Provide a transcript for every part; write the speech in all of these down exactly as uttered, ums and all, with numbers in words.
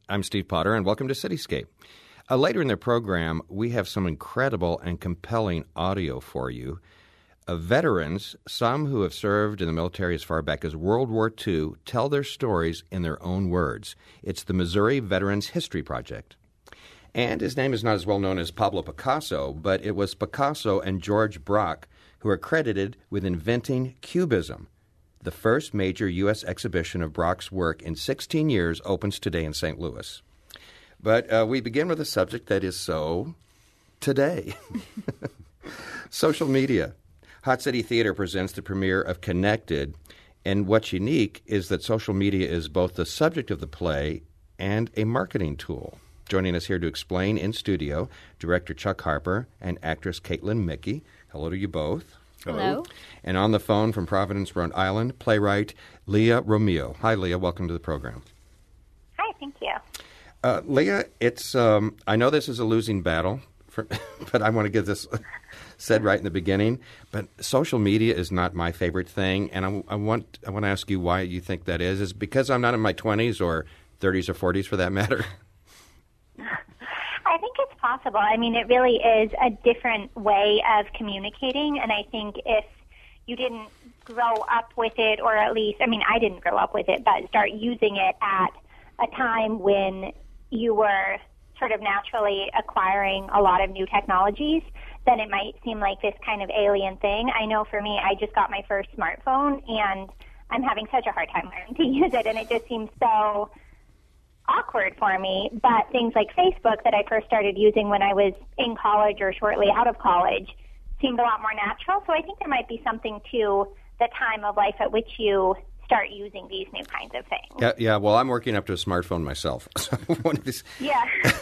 I'm Steve Potter, and welcome to Cityscape. Uh, later in the program, we have some incredible and compelling audio for you. Uh, veterans, some who have served in the military as far back as World War Two, tell their stories in their own words. It's the Missouri Veterans History Project. And his name is not as well known as Pablo Picasso, but it was Picasso and George Braque who are credited with inventing Cubism. The first major U S exhibition of Braque's work in sixteen years opens today in Saint Louis. But uh, we begin with a subject that is so today. Social media. Hot City Theater presents the premiere of Connected, and what's unique is that social media is both the subject of the play and a marketing tool. Joining us here to explain in studio, director Chuck Harper and actress Caitlin Mickey. Hello to you both. Hello. Hello. And on the phone from Providence, Rhode Island, playwright Leah Romeo. Hi, Leah. Welcome to the program. Hi, thank you. Uh, Leah, it's um, I know this is a losing battle, for, but I want to get this said right in the beginning. But social media is not my favorite thing, and I, I want I want to ask you why you think that is. Is it because I'm not in my twenties or thirties or forties for that matter? I think it's possible. I mean, it really is a different way of communicating, and I think if you didn't grow up with it, or at least, I mean, I didn't grow up with it, but start using it at a time when you were sort of naturally acquiring a lot of new technologies, then it might seem like this kind of alien thing. I know for me, I just got my first smartphone, and I'm having such a hard time learning to use it, and it just seems so awkward for me. But things like Facebook that I first started using when I was in college or shortly out of college seemed a lot more natural. So I think there might be something to the time of life at which you start using these new kinds of things. Yeah, yeah. Well, I'm working up to a smartphone myself. So one of these... Yeah.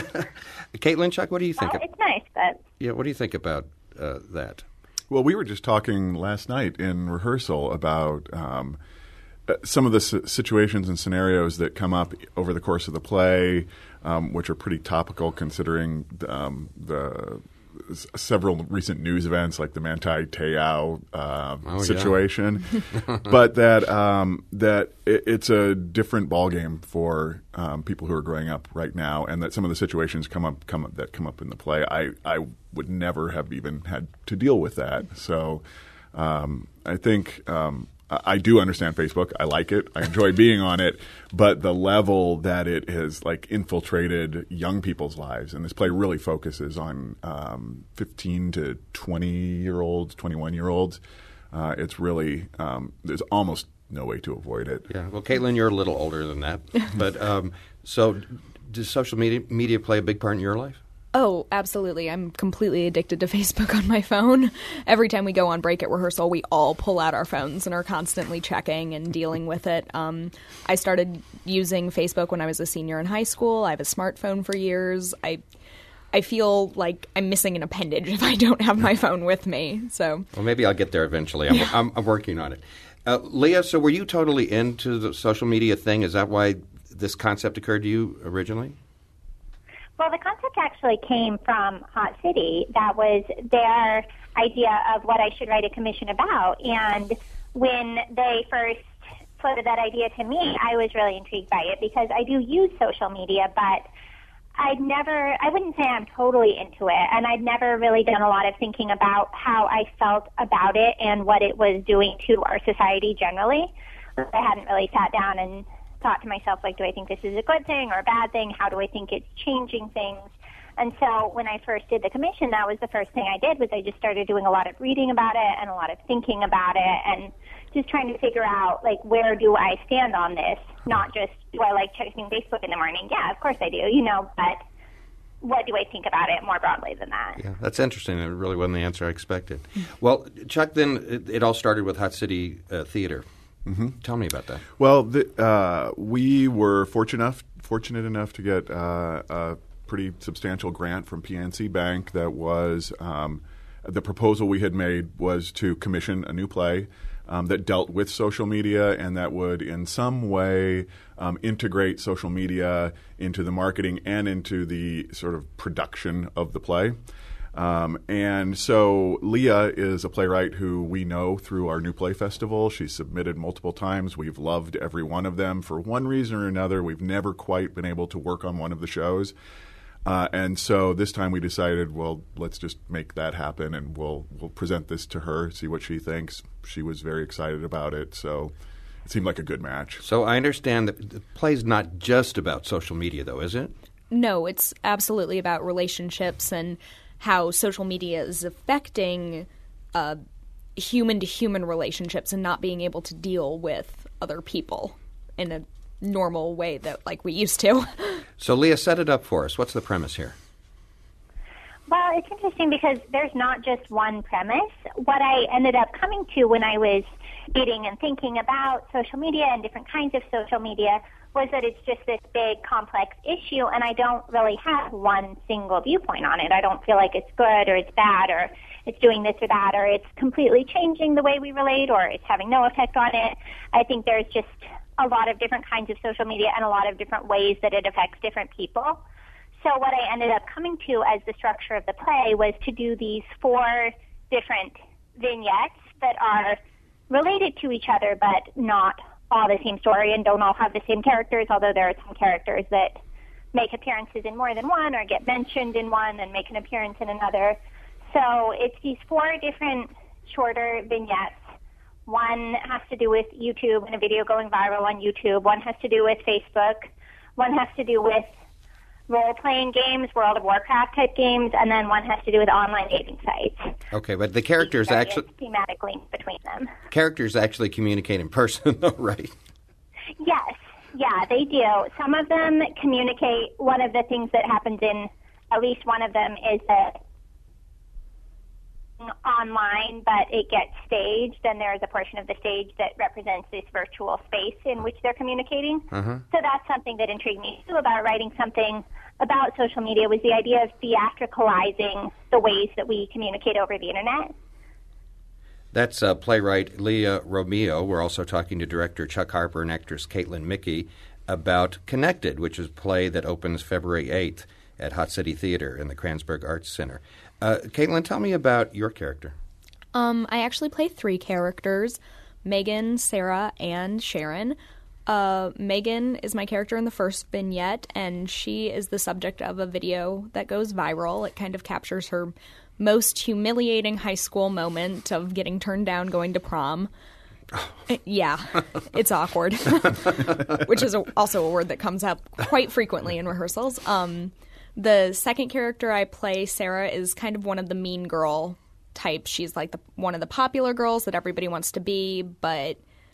Caitlin, Chuck, what do you think? Well, of... it's nice, but... Yeah, what do you think about uh, that? Well, we were just talking last night in rehearsal about um, some of the s- situations and scenarios that come up over the course of the play, um, which are pretty topical considering um, the s- several recent news events like the Manti Te'o uh, oh, situation. Yeah. But that um, that it, it's a different ballgame for um, people who are growing up right now, and that some of the situations come up come up, that come up in the play, I I would never have even had to deal with that. So um, I think. Um, I do understand Facebook. I like it. I enjoy being on it. But the level that it has like infiltrated young people's lives, and this play really focuses on um, fifteen to twenty-year-olds, twenty-one-year-olds. Uh, it's really um, – there's almost no way to avoid it. Yeah. Well, Caitlin, you're a little older than that. But um, so does social media, media play a big part in your life? Oh, absolutely. I'm completely addicted to Facebook on my phone. Every time we go on break at rehearsal, we all pull out our phones and are constantly checking and dealing with it. Um, I started using Facebook when I was a senior in high school. I have a smartphone for years. I I feel like I'm missing an appendage if I don't have my phone with me. So, well, maybe I'll get there eventually. I'm, yeah. I'm, I'm working on it. Uh, Leah, so were you totally into the social media thing? Is that why this concept occurred to you originally? Well, the concept actually came from Hot City. That was their idea of what I should write a commission about. And when they first floated that idea to me, I was really intrigued by it because I do use social media, but I'd never, I wouldn't say I'm totally into it. And I'd never really done a lot of thinking about how I felt about it and what it was doing to our society generally. I hadn't really sat down and thought to myself, like, do I think this is a good thing or a bad thing? How do I think it's changing things? And so when I first did the commission, that was the first thing I did was I just started doing a lot of reading about it and a lot of thinking about it and just trying to figure out, like, where do I stand on this? Not just, do I like checking Facebook in the morning? Yeah, of course I do, you know, but what do I think about it more broadly than that? Yeah, that's interesting. It really wasn't the answer I expected. Well, Chuck, then it, it all started with Hot City uh, Theater. Mm-hmm. Tell me about that. Well, the, uh, we were fortunate enough, fortunate enough to get uh, a pretty substantial grant from P N C Bank that was um, the proposal we had made was to commission a new play um, that dealt with social media and that would in some way um, integrate social media into the marketing and into the sort of production of the play. Um, and so Leah is a playwright who we know through our New Play Festival. She's submitted multiple times. We've loved every one of them. For one reason or another, we've never quite been able to work on one of the shows. Uh, and so this time we decided, well, let's just make that happen, and we'll we'll present this to her, see what she thinks. She was very excited about it, so it seemed like a good match. So I understand that the play's not just about social media, though, is it? No, it's absolutely about relationships and how social media is affecting uh, human-to-human relationships and not being able to deal with other people in a normal way that like we used to. So Leah, set it up for us. What's the premise here? Well, it's interesting because there's not just one premise. What I ended up coming to when I was reading and thinking about social media and different kinds of social media was that it's just this big, complex issue, and I don't really have one single viewpoint on it. I don't feel like it's good or it's bad or it's doing this or that or it's completely changing the way we relate or it's having no effect on it. I think there's just a lot of different kinds of social media and a lot of different ways that it affects different people. So what I ended up coming to as the structure of the play was to do these four different vignettes that are related to each other but not all the same story and don't all have the same characters, although there are some characters that make appearances in more than one or get mentioned in one and make an appearance in another. So it's these four different shorter vignettes. One has to do with YouTube and a video going viral on YouTube. One has to do with Facebook. One has to do with role-playing games, World of Warcraft type games, and then one has to do with online dating sites. Okay, but the characters actually thematic links between them. Characters actually communicate in person, though, right? Yes, yeah, they do. Some of them communicate. One of the things that happens in at least one of them is that online, but it gets staged, and there is a portion of the stage that represents this virtual space in which they're communicating. Uh-huh. So that's something that intrigued me too about writing something about social media was the idea of theatricalizing the ways that we communicate over the internet. That's uh, playwright Leah Romeo. We're also talking to director Chuck Harper and actress Caitlin Mickey about Connected, which is a play that opens February eighth at Hot City Theater in the Kranzberg Arts Center. Uh, Caitlin, tell me about your character. Um, I actually play three characters, Megan, Sarah, and Sharon. Uh, Megan is my character in the first vignette, and she is the subject of a video that goes viral. It kind of captures her most humiliating high school moment of getting turned down going to prom. Yeah, it's awkward, which is a, also a word that comes up quite frequently in rehearsals. Um, the second character I play, Sarah, is kind of one of the mean girl types. She's like the, one of the popular girls that everybody wants to be, but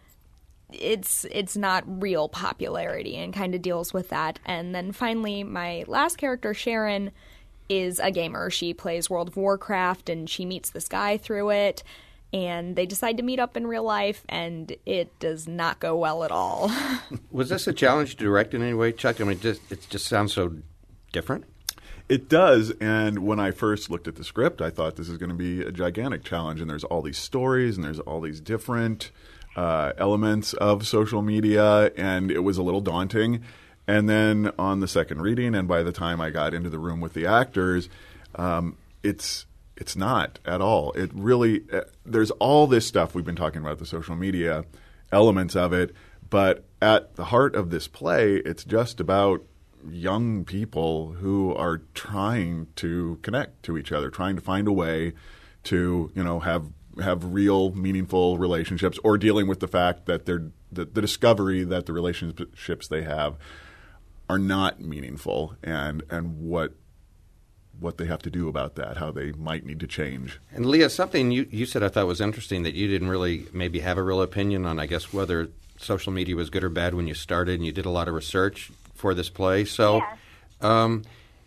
it's it's not real popularity and kind of deals with that. And then finally, my last character, Sharon, is a gamer. She plays World of Warcraft, and she meets this guy through it. And they decide to meet up in real life, and it does not go well at all. Was this a challenge to direct in any way, Chuck? I mean, it just, it just sounds so different. It does, and when I first looked at the script, I thought this is going to be a gigantic challenge, and there's all these stories, and there's all these different uh, elements of social media, and it was a little daunting. And then on the second reading, and by the time I got into the room with the actors, um, it's it's not at all. It really uh, there's all this stuff we've been talking about, the social media elements of it, but at the heart of this play, it's just about young people who are trying to connect to each other, trying to find a way to, you know, have have real, meaningful relationships, or dealing with the fact that they're the, the discovery that the relationships they have are not meaningful, and and what what they have to do about that, how they might need to change. And Leah, something you, you said I thought was interesting that you didn't really maybe have a real opinion on, I guess, whether social media was good or bad when you started, and you did a lot of research for this play. So, yeah. um,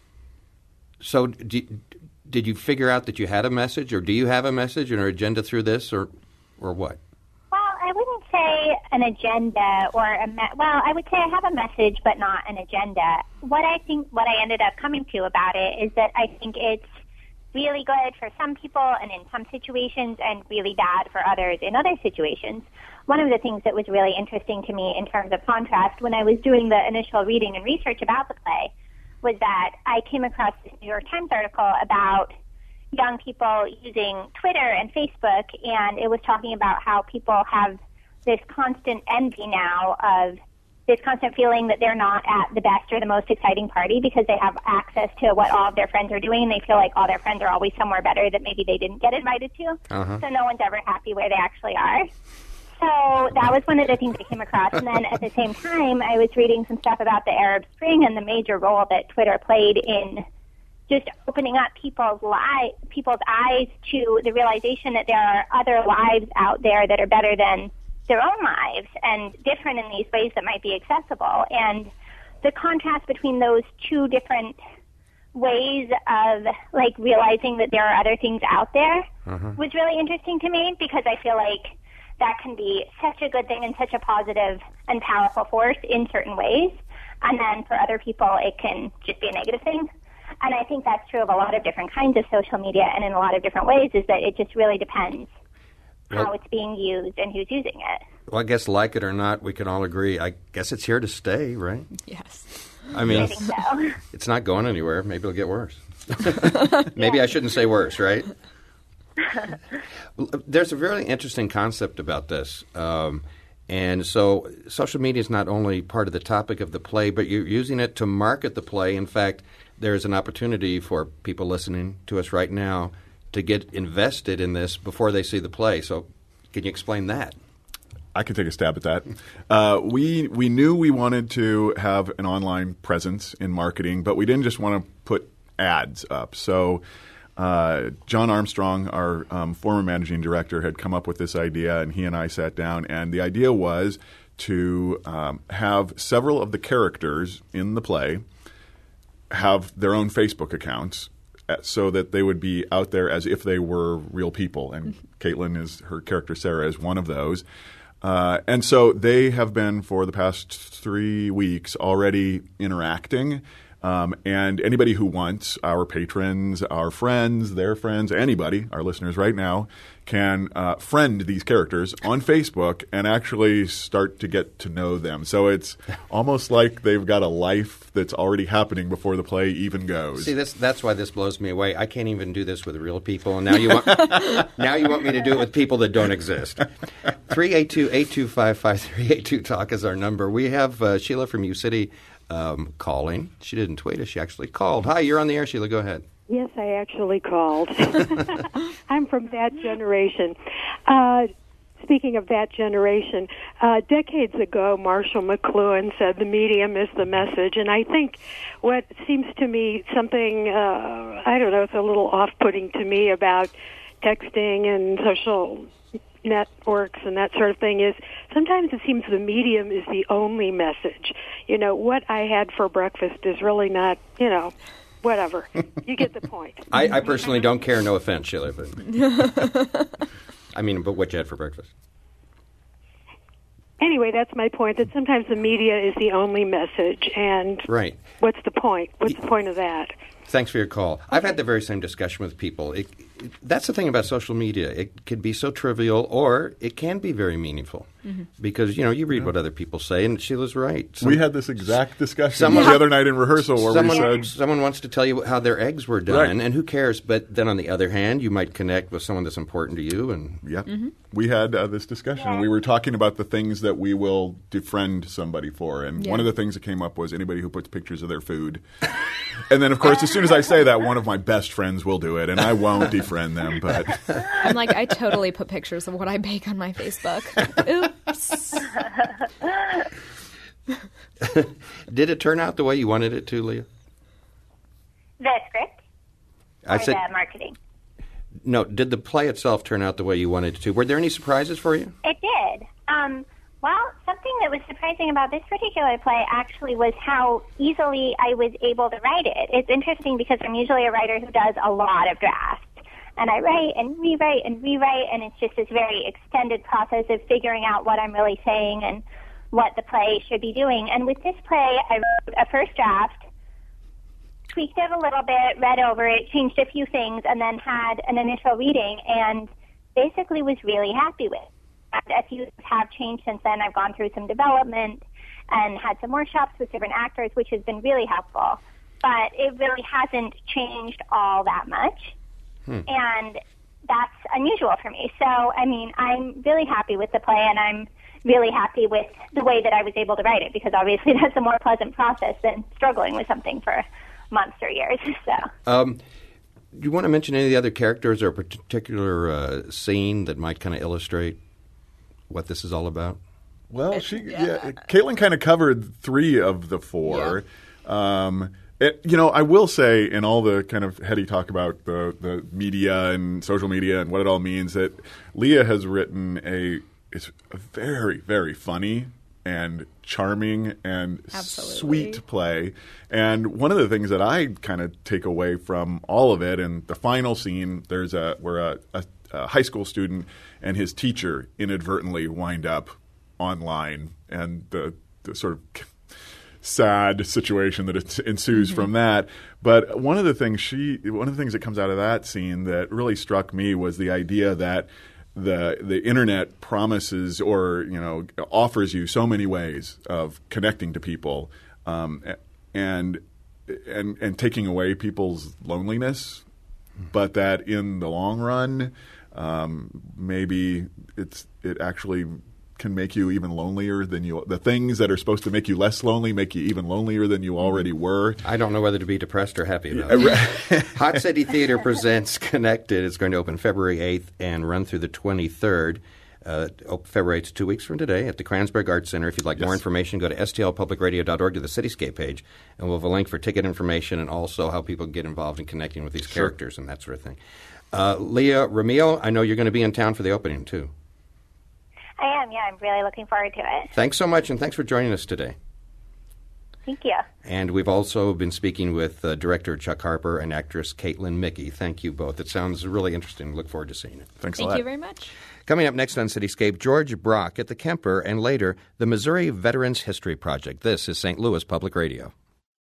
so do, did you figure out that you had a message, or do you have a message or agenda through this, or or what? Well, I wouldn't say an agenda or a me- well, I would say I have a message, but not an agenda. What I think, what I ended up coming to about it is that I think it's really good for some people and in some situations, and really bad for others in other situations. One of the things that was really interesting to me in terms of contrast when I was doing the initial reading and research about the play was that I came across this New York Times article about young people using Twitter and Facebook, and it was talking about how people have this constant envy now of this constant feeling that they're not at the best or the most exciting party because they have access to what all of their friends are doing, and they feel like all their friends are always somewhere better that maybe they didn't get invited to. Uh-huh. So no one's ever happy where they actually are. So that was one of the things I came across. And then at the same time, I was reading some stuff about the Arab Spring and the major role that Twitter played in just opening up people's li- people's eyes to the realization that there are other lives out there that are better than their own lives and different in these ways that might be accessible. And the contrast between those two different ways of like realizing that there are other things out there uh-huh. was really interesting to me, because I feel like that can be such a good thing and such a positive and powerful force in certain ways. And then for other people, it can just be a negative thing. And I think that's true of a lot of different kinds of social media and in a lot of different ways, is that it just really depends well, how it's being used and who's using it. Well, I guess like it or not, we can all agree. I guess it's here to stay, right? Yes. I mean, I think so. It's not going anywhere. Maybe it'll get worse. Maybe yeah. I shouldn't say worse, right? There's a really interesting concept about this. Um, and so social media is not only part of the topic of the play, but you're using it to market the play. In fact, there's an opportunity for people listening to us right now to get invested in this before they see the play. So can you explain that? I can take a stab at that. Uh, we we knew we wanted to have an online presence in marketing, but we didn't just want to put ads up. So uh, John Armstrong, our um, former managing director, had come up with this idea, and he and I sat down. And the idea was to um, have several of the characters in the play have their own Facebook accounts, so that they would be out there as if they were real people. And Caitlin is her character, Sarah, is one of those. Uh, and so they have been, for the past three weeks, already interacting. Um, and anybody who wants, our patrons, our friends, their friends, anybody, our listeners right now, can uh, friend these characters on Facebook and actually start to get to know them. So it's almost like they've got a life that's already happening before the play even goes. See, that's that's why this blows me away. I can't even do this with real people, and now you want now you want me to do it with people that don't exist. three eight two, eight two five, five three eight two talk is our number. We have uh, Sheila from U-City um, calling. She didn't tweet us. She actually called. Hi, you're on the air, Sheila. Go ahead. Yes, I actually called. I'm from that generation. Uh, speaking of that generation, uh, decades ago, Marshall McLuhan said the medium is the message. And I think what seems to me something, uh, I don't know, it's a little off-putting to me about texting and social networks and that sort of thing is sometimes it seems the medium is the only message. You know, what I had for breakfast is really not, you know, whatever. You get the point. I, I personally don't care. No offense, Sheila. But I mean, but what you had for breakfast? Anyway, that's my point, that sometimes the media is the only message. And right. What's the point? What's the point of that? Thanks for your call. Okay. I've had the very same discussion with people. It, it, that's the thing about social media. It could be so trivial, or it can be very meaningful. Mm-hmm. Because, you know, you read yeah. what other people say, and Sheila's right. Some, we had this exact discussion someone, the other night in rehearsal where someone, we said... Someone wants to tell you how their eggs were done, right. and who cares? But then on the other hand, you might connect with someone that's important to you. And yeah, mm-hmm. we had uh, this discussion. Yeah. We were talking about the things that we will defriend somebody for. And yeah. one of the things that came up was anybody who puts pictures of their food. And then, of course, as soon as I say that, one of my best friends will do it, and I won't defriend them. But I'm like, I totally put pictures of what I bake on my Facebook. Oops. Did it turn out the way you wanted it to, Leah? The script? Or I said, the marketing? No, did the play itself turn out the way you wanted it to? Were there any surprises for you? It did. Um, well, something that was surprising about this particular play actually was how easily I was able to write it. It's interesting because I'm usually a writer who does a lot of drafts. And I write and rewrite and rewrite, and it's just this very extended process of figuring out what I'm really saying and what the play should be doing. And with this play, I wrote a first draft, tweaked it a little bit, read over it, changed a few things, and then had an initial reading, and basically was really happy with it. And a few have changed since then. I've gone through some development and had some workshops with different actors, which has been really helpful. But it really hasn't changed all that much. Hmm. And that's unusual for me. So, I mean, I'm really happy with the play, and I'm really happy with the way that I was able to write it, because obviously that's a more pleasant process than struggling with something for months or years. So, um, do you want to mention any of the other characters or a particular uh, scene that might kind of illustrate what this is all about? Well, she, yeah, Caitlin kind of covered three of the four. Yeah. Um, It, you know, I will say, in all the kind of heady talk about the, the media and social media and what it all means, that Leah has written a it's a very, very funny and charming and Absolutely. sweet play. And one of the things that I kind of take away from all of it, in the final scene, there's a where a, a, a high school student and his teacher inadvertently wind up online, and the, the sort of sad situation that ensues mm-hmm. from that. But one of the things she, one of the things that comes out of that scene that really struck me was the idea that the the internet promises, or you know, offers you so many ways of connecting to people, um, and and and taking away people's loneliness, but that in the long run, um, maybe it's it actually can make you even lonelier than you. The things that are supposed to make you less lonely make you even lonelier than you already were. I don't know whether to be depressed or happy about it. Hot City Theater presents Connected. It's going to open February eighth and run through the twenty-third. Uh, February eighth, two weeks from today, at the Kranzberg Arts Center. If you'd like yes. more information, go to S T L public radio dot org to the Cityscape page, and we'll have a link for ticket information and also how people can get involved in connecting with these sure. characters and that sort of thing. Uh, Leah Ramil, I know you're going to be in town for the opening, too. I am, yeah. I'm really looking forward to it. Thanks so much, and thanks for joining us today. Thank you. And we've also been speaking with uh, director Chuck Harper and actress Caitlin Mickey. Thank you both. It sounds really interesting. Look forward to seeing it. Thanks Thank a lot. you very much. Coming up next on Cityscape, George Brock at the Kemper, and later, the Missouri Veterans History Project. This is Saint Louis Public Radio.